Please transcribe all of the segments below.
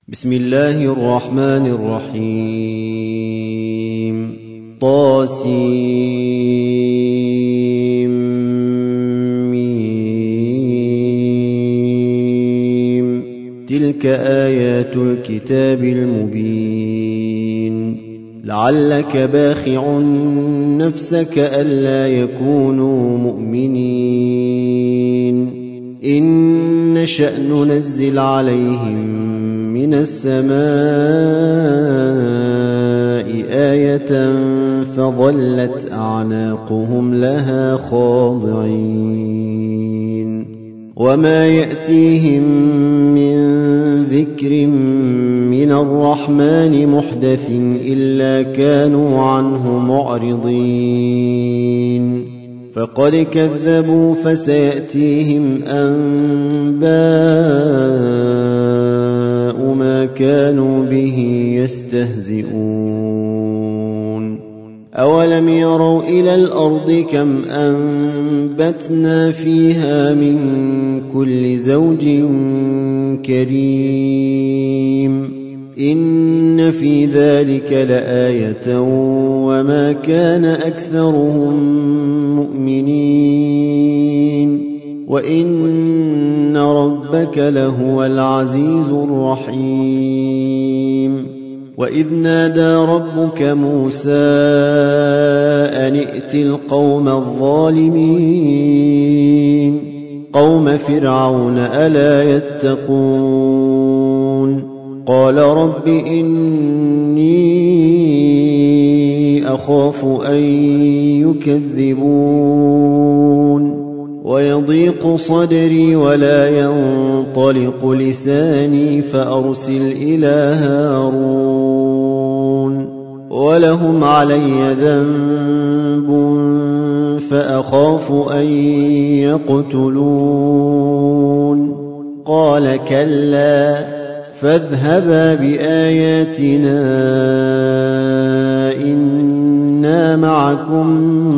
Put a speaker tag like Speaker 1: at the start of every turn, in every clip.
Speaker 1: بسم الله الرحمن الرحيم طاسيم تلك آيات الكتاب المبين لعلك باخع نفسك ألا يكونوا مؤمنين إن نشأ ننزل عليهم من السماء آية فظلت أعناقهم لها خاضعين وما يأتيهم من ذكر من الرحمن محدث إلا كانوا عنه معرضين فقد كذبوا فسيأتيهم أنباء ما كانوا به يستهزئون أولم يروا إلى الأرض كم أنبتنا فيها من كل زوج كريم إن في ذلك لآية وما كان أكثرهم مؤمنين وإن ربك لهو العزيز الرحيم وإذ نادى ربك موسى أن ائت القوم الظالمين قوم فرعون ألا يتقون قال رب إني أخاف أن يكذبون ويضيق صدري ولا ينطلق لساني فأرسل إلى هارون ولهم علي ذنب فأخاف أن يقتلون قال كلا فاذهبا بآياتنا إنا معكم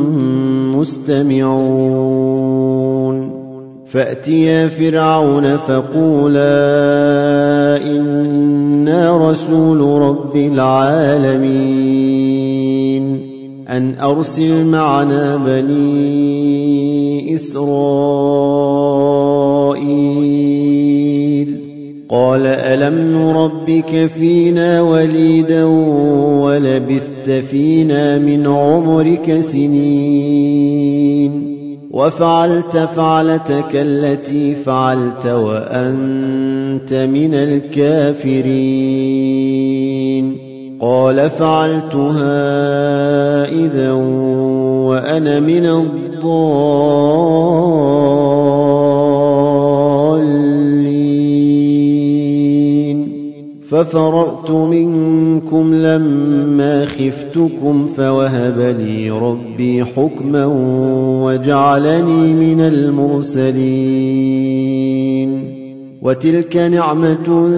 Speaker 1: مستمعون فأتيا فرعون فقولا إنا رسول رب العالمين أن أرسل معنا بني إسرائيل قال ألم نربك فينا وليدا ولبثت فينا من عمرك سنين وفعلت فعلتك التي فعلت وأنت من الكافرين قال فعلتها إذا وأنا من الضالين ففررت منكم لما خفتكم فوهب لي ربي حكما وجعلني من المرسلين وتلك نعمة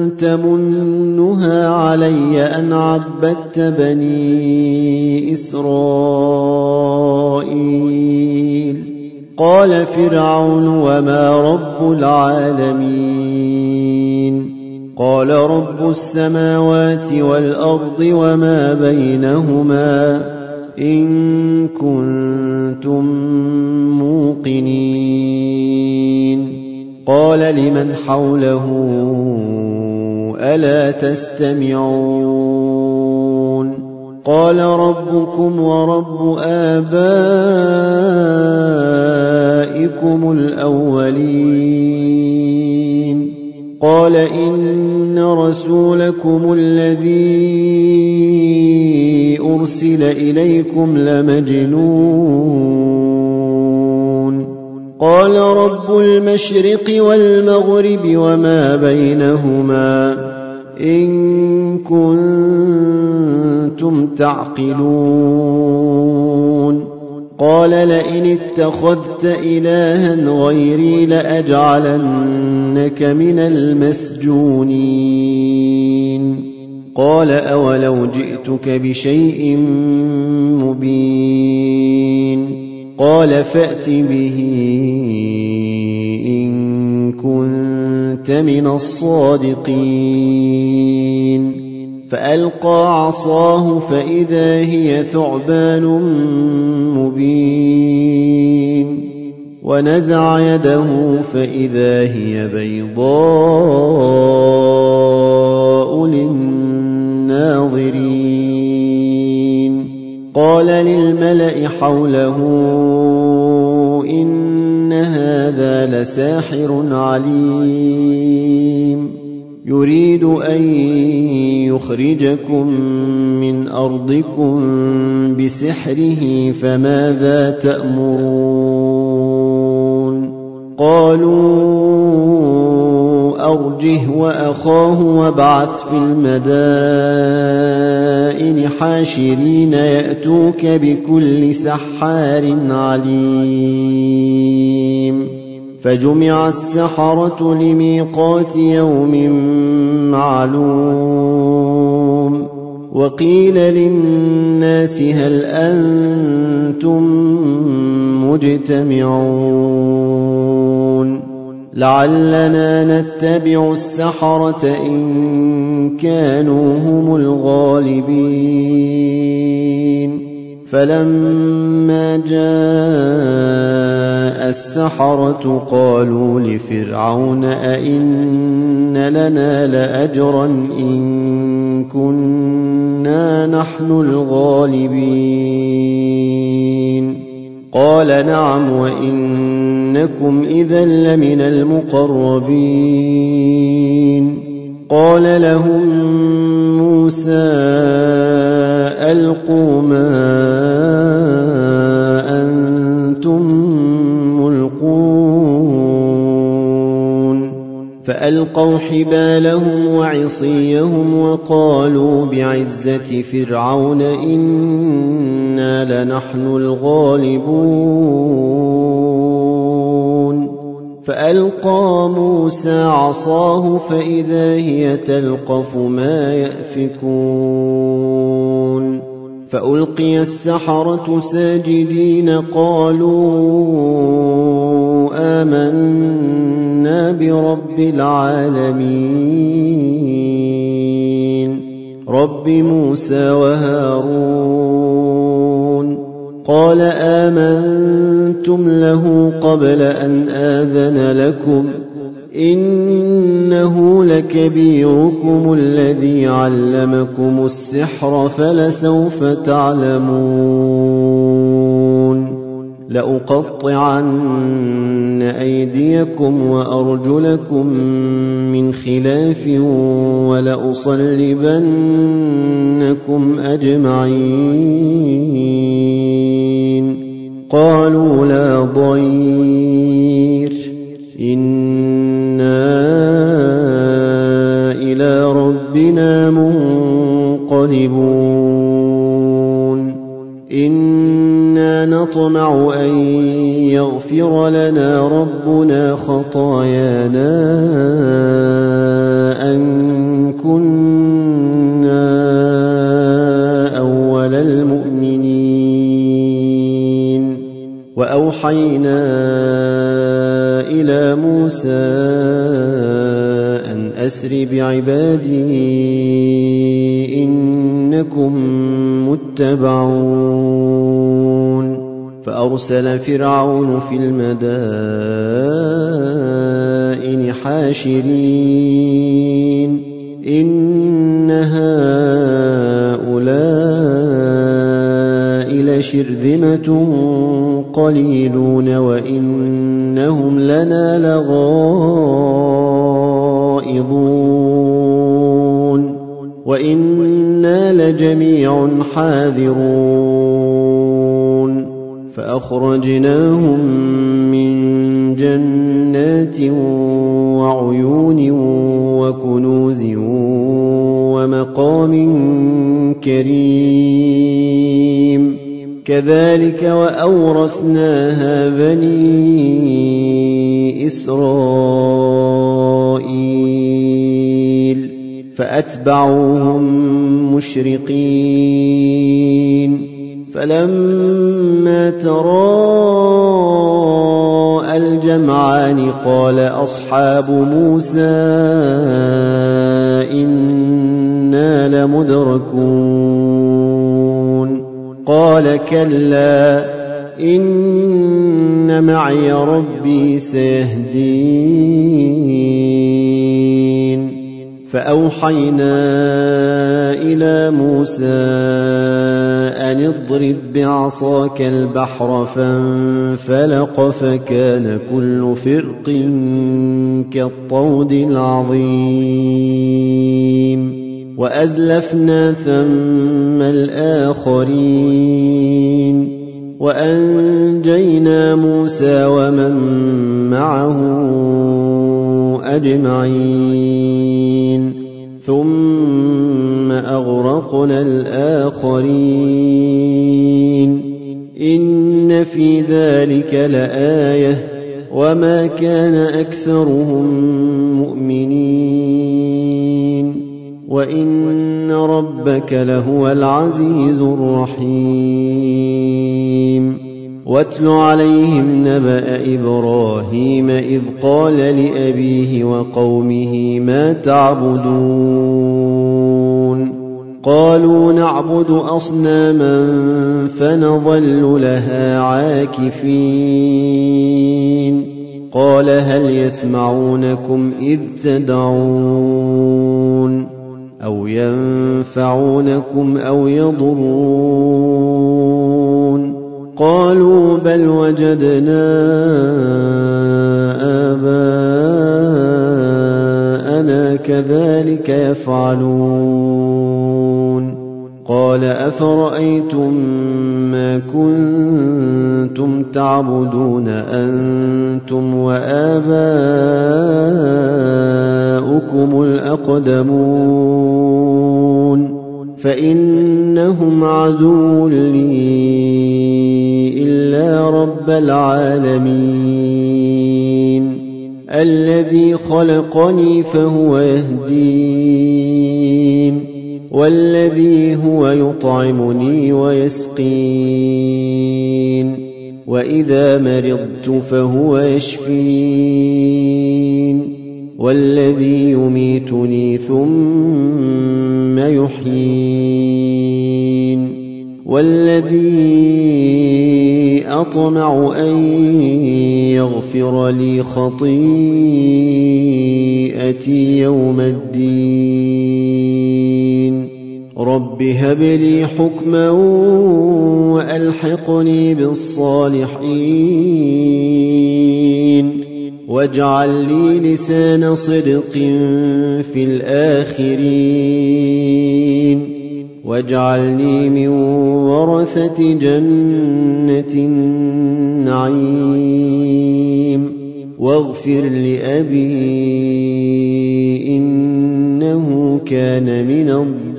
Speaker 1: تمنها علي أن عبدت بني إسرائيل قال فرعون وما رب العالمين قال رب السماوات والأرض وما بينهما إن كنتم موقنين قال لمن حوله ألا تستمعون قال ربكم ورب آبائكم الأولين قال إن رسولكم الذي أرسل إليكم لمجنون قال رب المشرق والمغرب وما بينهما إن كنتم تعقلون قال لئن اتخذت إلها غيري لأجعلنك من المسجونين قال أولو جئتك بشيء مبين قال فأت به إن كنت من الصادقين فألقى عصاه فإذا هي ثعبان مبين ونزع يده فإذا هي بيضاء للناظرين قال للملأ حوله إن هذا لساحر عليم يريد أن يخرجكم من أرضكم بسحره فماذا تأمرون قالوا أرجه وأخاه وابعث في المدائن حاشرين يأتوك بكل سحار عليم فجمع السحرة لميقات يوم معلوم وقيل للناس هل أنتم مجتمعون لعلنا نتبع السحرة إن كانوا هم الغالبين فلما جاء السحرة قالوا لفرعون أئن لنا لأجرا إن كنا نحن الغالبين قال نعم وإنكم إذا لمن المقربين قال لهم موسى ألقوا ما أنتم ملقون فألقوا حبالهم وعصيهم وقالوا بعزة فرعون إنا لنحن الغالبون فألقى موسى عصاه فإذا هي تلقف ما يأفكون فألقي السحرة ساجدين قالوا آمنا برب العالمين رب موسى وهارون قال آمنتم له قبل أن آذن لكم إنه لكبيركم الذي علمكم السحر فلسوف تعلمون لأقطعن أيديكم وأرجلكم من خلاف ولأصلبنكم أجمعين قالوا لا ضير إنا إلى ربنا منقلبون إنا نطمع أن يغفر لنا ربنا خطايانا أن كنا أول المؤمنين وأوحينا إلى موسى أن أسر بعبادي إنكم متبعون فأرسل فرعون في المدائن حاشرين إن هؤلاء لشرذمة قليلون وإنهم لنا لغائظون وإنا لجميع حاذرون فأخرجناهم من جنات وعيون وكنوز ومقام كريم كذلك وأورثناها بني إسرائيل فأتبعوهم مشرقين فلما تراءى الجمعان قال أصحاب موسى إنا لمدركون قال كلا إن معي ربي سيهدين فأوحينا إلى موسى أن اضرب بعصاك البحر فانفلق فكان كل فرق كالطود العظيم وأزلفنا ثم الآخرين وأنجينا موسى ومن معه أجمعين ثم أغرقنا الآخرين إن في ذلك لآية وما كان أكثرهم مؤمنين وإن ربك لهو العزيز الرحيم واتل عليهم نبأ إبراهيم إذ قال لأبيه وقومه ما تعبدون قالوا نعبد أصناما فنظل لها عاكفين قال هل يسمعونكم إذ تدعون أو ينفعونكم أو يضرون قالوا بل وجدنا آباءنا كذلك يفعلون قال أفرأيتم ما كنتم تعبدون أنتم وآباؤكم الأقدمون فإنهم عدو لي إلا رب العالمين الذي خلقني فهو يهدين والذي هو يطعمني ويسقين وإذا مرضت فهو يشفين والذي يميتني ثم يحيين والذي أطمع أن يغفر لي خطيئتي يوم الدين رب هب لي حكما وألحقني بالصالحين واجعل لي لسان صدق في الآخرين واجعلني من ورثة جنة النعيم واغفر لأبي إنه كان من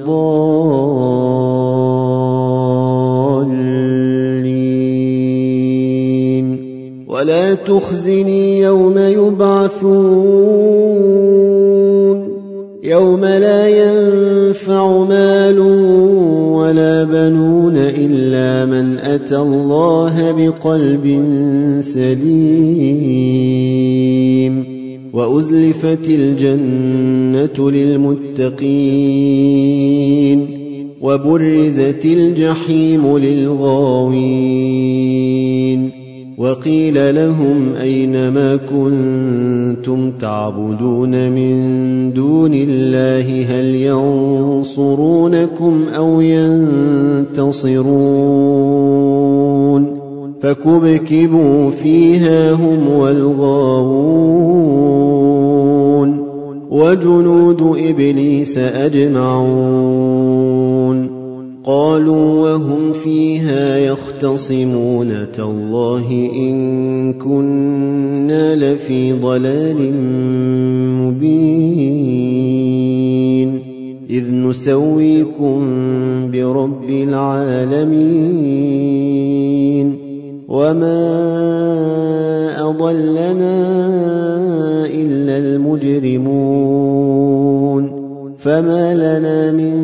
Speaker 1: الضالين ولا تخزني يوم يبعثون يوم لا ينفع مال ولا بنون إلا من أتى الله بقلب سليم وأزلفت الجنة للمتقين وبرزت الجحيم للغاوين وقيل لهم أين ما كنتم تعبدون من دون الله هل ينصرونكم أو ينتصرون فكبكبوا فيها هم والغاوون وجنود إبليس أجمعون قالوا وهم فيها يختصمون تالله إن كنا لفي ضلال مبين إذ نسويكم برب العالمين وما أضلنا إلا المجرمون فما لنا من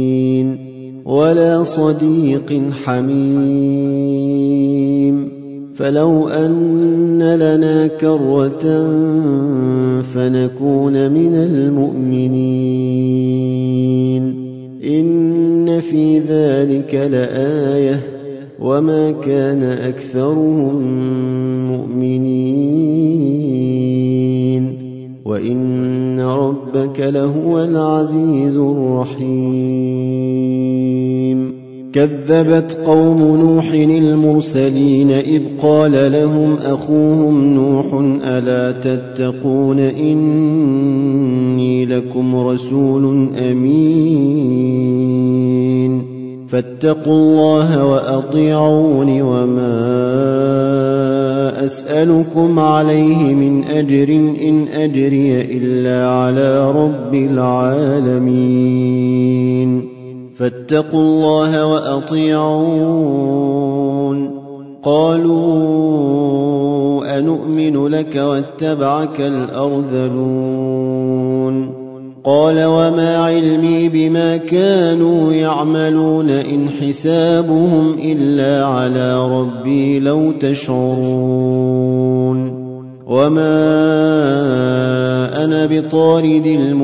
Speaker 1: شافعين ولا صديق حميم فلو أن لنا كرة فنكون من المؤمنين إن في ذلك لآية وما كان أكثرهم مؤمنين وإن ربك لهو العزيز الرحيم كذبت قوم نوح المرسلين إذ قال لهم أخوهم نوح ألا تتقون إني لكم رسول أمين فاتقوا الله وأطيعون وما أسألكم عليه من أجر إن أجري إلا على رب العالمين فاتقوا الله وأطيعون قالوا أنؤمن لك واتبعك الأرذلون قال وما علمي بما كانوا يعملون إن حسابهم إلا على ربي لو تشعرون وما أنا بطارد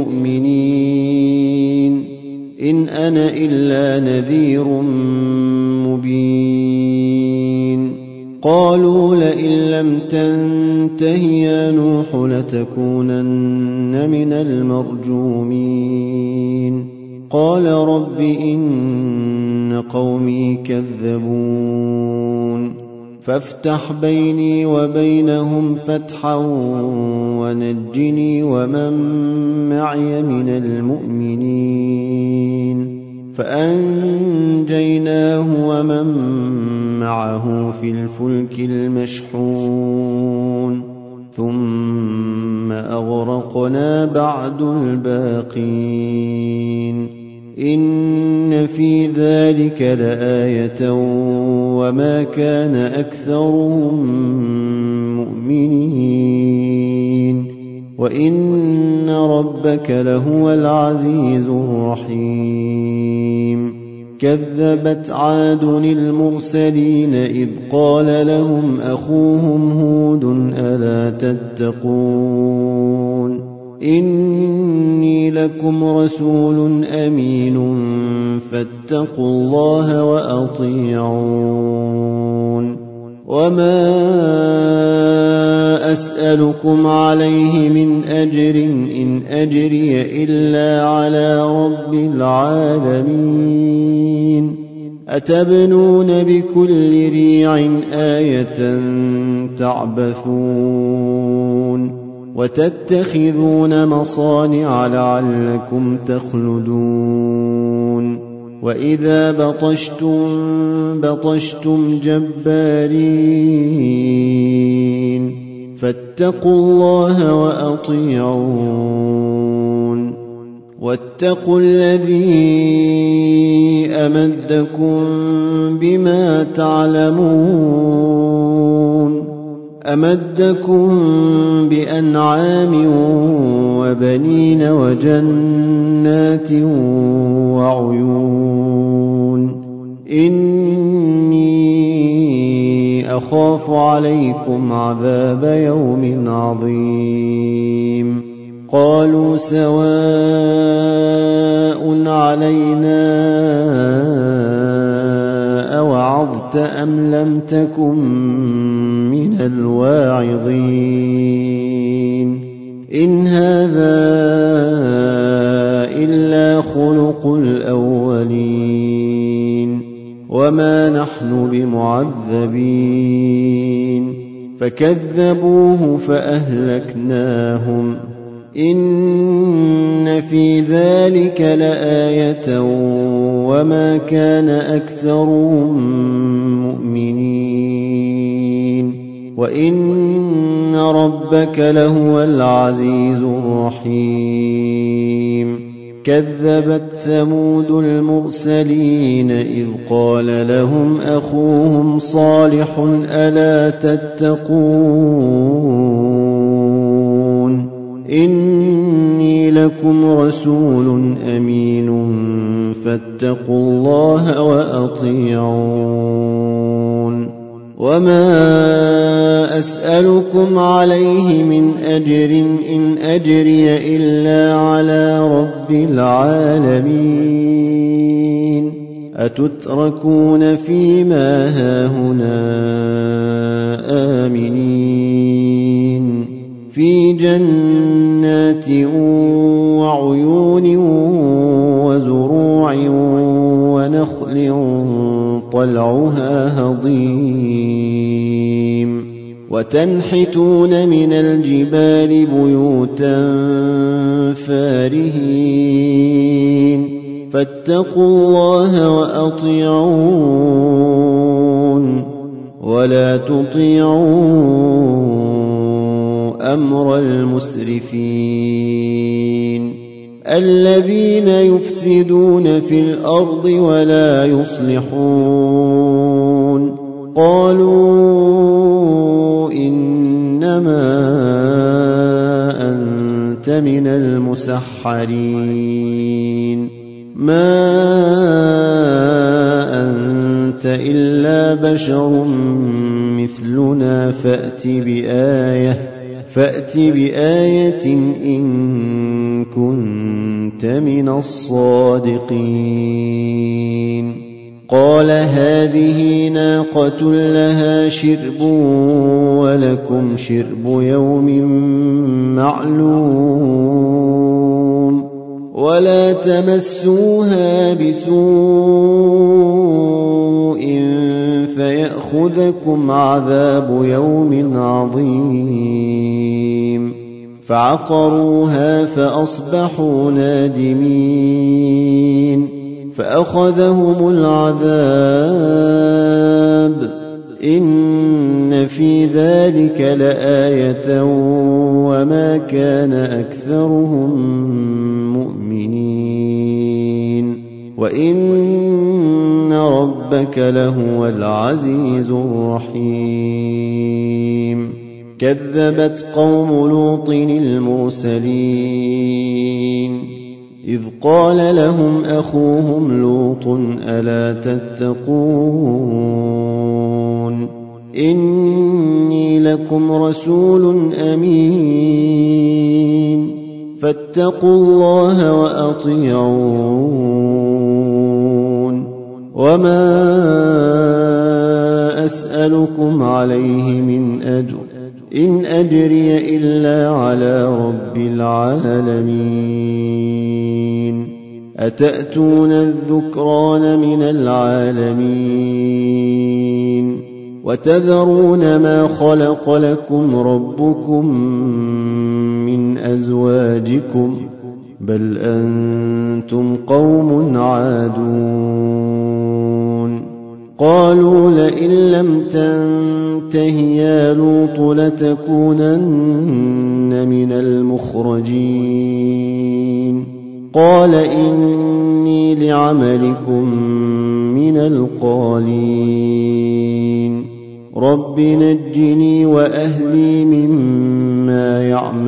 Speaker 1: المؤمنين إن أنا إلا نذير مبين قالوا لئن لم تنته يا نوح لتكونن من المرجومين قال رب إن قومي كذبون فافتح بيني وبينهم فتحا ونجني ومن معي من المؤمنين فأنجيناه ومن معه في الفلك المشحون ثم أغرقنا بعد الباقين إن في ذلك لآية وما كان أكثرهم مؤمنين وإن ربك لهو العزيز الرحيم كذبت عاد المرسلين إذ قال لهم أخوهم هود ألا تتقون إني لكم رسول أمين فاتقوا الله وأطيعون وما أسألكم عليه من أجر إن أجري إلا على رب العالمين أتبنون بكل ريع آية تعبثون وتتخذون مصانع لعلكم تخلدون وإذا بطشتم جبارين فاتقوا الله وأطيعون واتقوا الذي أمدكم بما تعلمون أمدكم بأنعام وبنين وجنات وعيون إني أخاف عليكم عذاب يوم عظيم قالوا سواء علينا أوعظت أم لم تكن من الواعظين إن هذا إلا خلق الأولين وما نحن بمعذبين فكذبوه فأهلكناهم إن في ذلك لآية وما كان أكثرهم مؤمنين وإن ربك لهو العزيز الرحيم كذبت ثمود المرسلين إذ قال لهم أخوهم صالح ألا تتقون إني لكم رسول أمين فاتقوا الله وأطيعون وما أسألكم عليه من أجر إن أجري إلا على رب العالمين أتتركون فيما هاهنا آمنين في جنات وعيون وزروع ونخل طلعها هضيم وتنحتون من الجبال بيوتا فارهين فاتقوا الله وأطيعون ولا تطيعوا أمر المسرفين الذين يفسدون في الأرض ولا يصلحون قالوا إنما أنت من المسحرين ما أنت إلا بشر مثلنا فأت بآية إن كنت من الصادقين قال هذه ناقة لها شرب ولكم شرب يوم معلوم ولا تمسوها بسوء فيأخذكم عذاب يوم عظيم فعقروها فأصبحوا نادمين فأخذهم العذاب إن في ذلك لآية وما كان أكثرهم مؤمنين وإن ربك لهو العزيز الرحيم كذبت قوم لوط المرسلين إذ قال لهم أخوهم لوط ألا تتقون إني لكم رسول أمين فاتقوا الله وأطيعون وما أسألكم عليه من أجر إن أجري إلا على رب العالمين أتأتون الذكران من العالمين وتذرون ما خلق لكم ربكم من أزواجكم بل أنتم قوم عادون قالوا لئن لم تنته يا لوط لتكونن من المخرجين قال إني لعملكم من القالين رب نجني وأهلي مما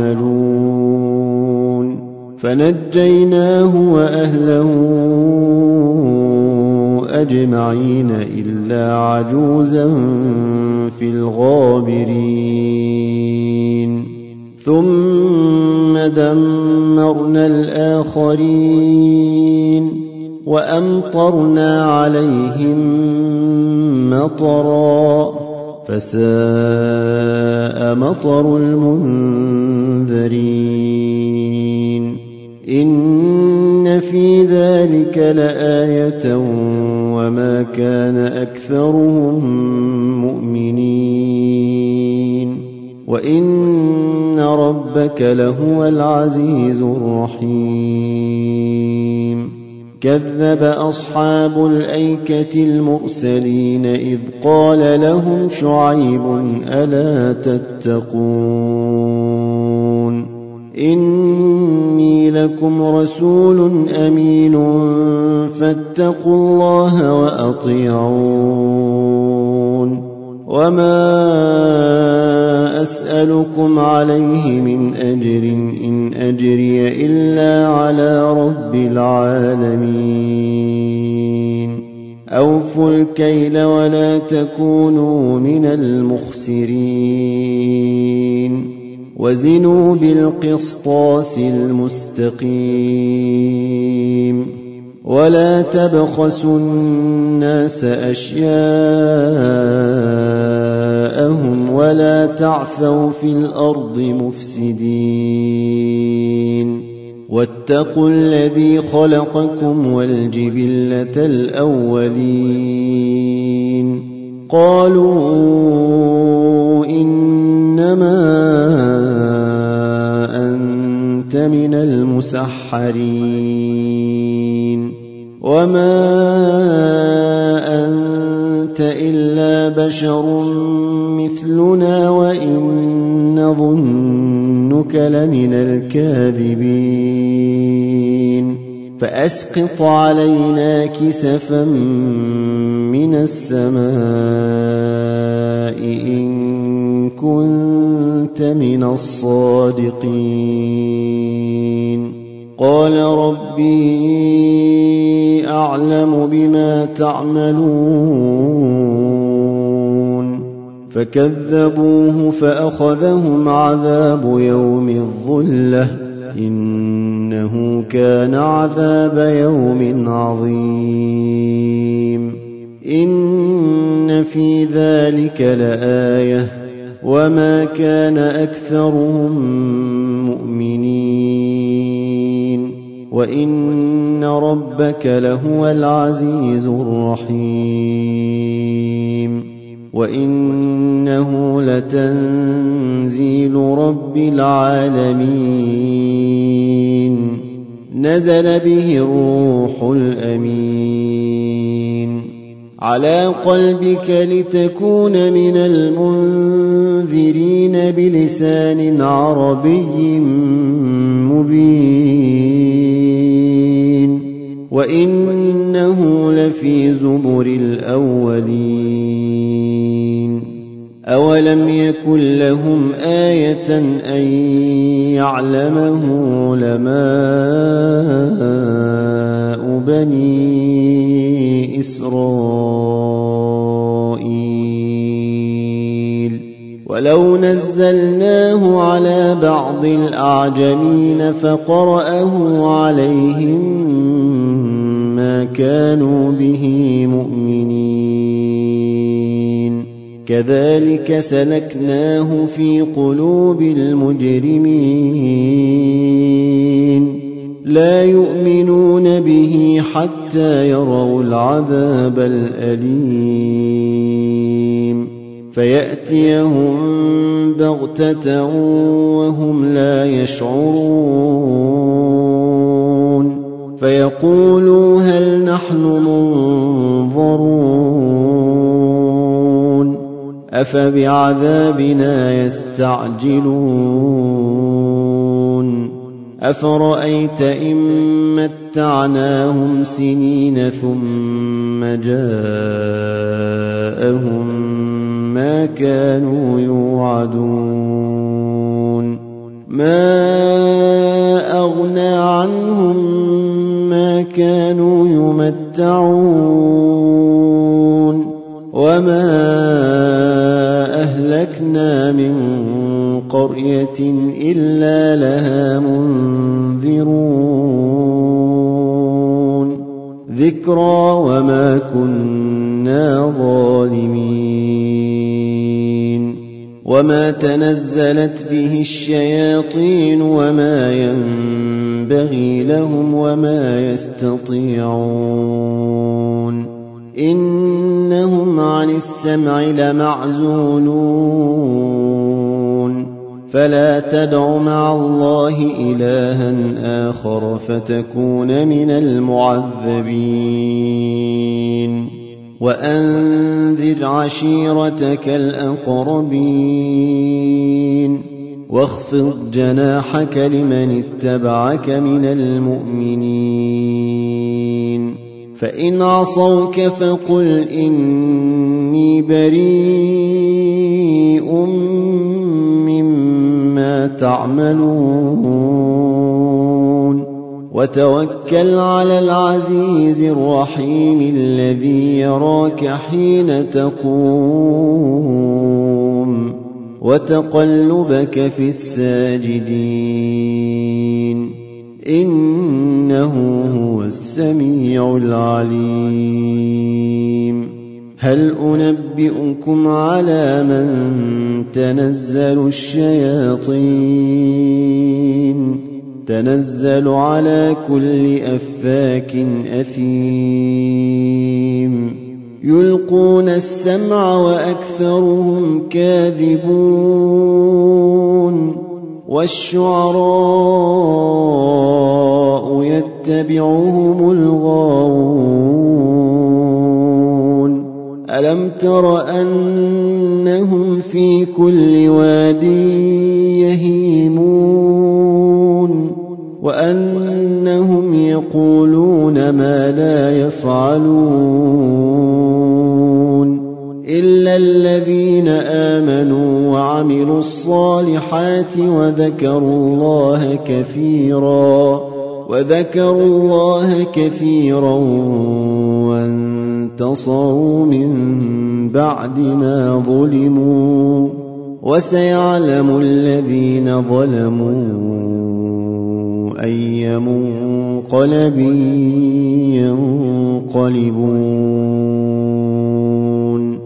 Speaker 1: يعملون فنجيناه وأهله أجمعين إلا عجوزا في الغابرين ثم دمرنا الآخرين وأمطرنا عليهم مطرا فساء مطر المنذرين إن في ذلك لآية وما كان أكثرهم مؤمنين وإن ربك لهو العزيز الرحيم كذب أصحاب الأيكة المرسلين إذ قال لهم شعيب ألا تتقون إني لكم رسول أمين فاتقوا الله وأطيعون وما أسألكم عليه من أجر إن أجري إلا على رب العالمين أوفوا الكيل ولا تكونوا من المخسرين وزنوا بالقسطاس المستقيم ولا تبخسوا الناس أشياءهم ولا تعثوا في الأرض مفسدين واتقوا الذي خلقكم والجبلة الأولين قالوا إنما أنت من المسحرين وما أنت إلا بشر مثلنا وإن نظنك لمن الكاذبين فأسقط علينا كسفا من السماء إن كنت من الصادقين قال ربي أعلم بما تعملون فكذبوه فأخذهم عذاب يوم الظلة إنه كان عذاب يوم عظيم إن في ذلك لآية وما كان أكثرهم مؤمنين وإن ربك لهو العزيز الرحيم وإنه لتنزيل رب العالمين نزل به الروح الأمين على قلبك لتكون من المنذرين بلسان عربي مبين وإنه لفي زبر الأولين أولم يكن لهم آية أن يعلمه علماء بني إسرائيل ولو نزلناه على بعض الأعجمين فقرأه عليهم ما كانوا به مؤمنين كذلك سلكناه في قلوب المجرمين لا يؤمنون به حتى يروا العذاب الأليم فيأتيهم بغتة وهم لا يشعرون فيقولوا هل نحن منظرون أفبعذابنا يستعجلون أفرأيت إن متعناهم سنين ثم جاءهم ما كانوا يوعدون ما أغنى عنهم ما كانوا يمتعون وما أهلكنا من قرية إلا لها منذرون ذكرى وما كنا ظالمين وما تنزلت به الشياطين وما ينبغي لهم وما يستطيعون إنهم عن السمع لمعزولون فلا تدع مع الله إلها آخر فتكون من المعذبين وأنذر عشيرتك الأقربين واخفض جناحك لمن اتبعك من المؤمنين فإن عصوك فقل إني بريء مما تعملون وتوكل على العزيز الرحيم الذي يراك حين تقوم وتقلبك في الساجدين إنه هو السميع العليم. هل أنبئكم على من تنزل الشياطين تنزل على كل أفاك أثيم يلقون السمع وأكثرهم كاذبون والشعراء يتبعهم الغاوون ألم تر أنهم في كل واد يهيمون وأنهم يقولون ما لا يفعلون إلا الذين آمنوا وعملوا الصالحات وذكروا الله كثيرا وانتصروا من بعد ما ظلموا وسيعلم الذين ظلموا أي منقلب ينقلبون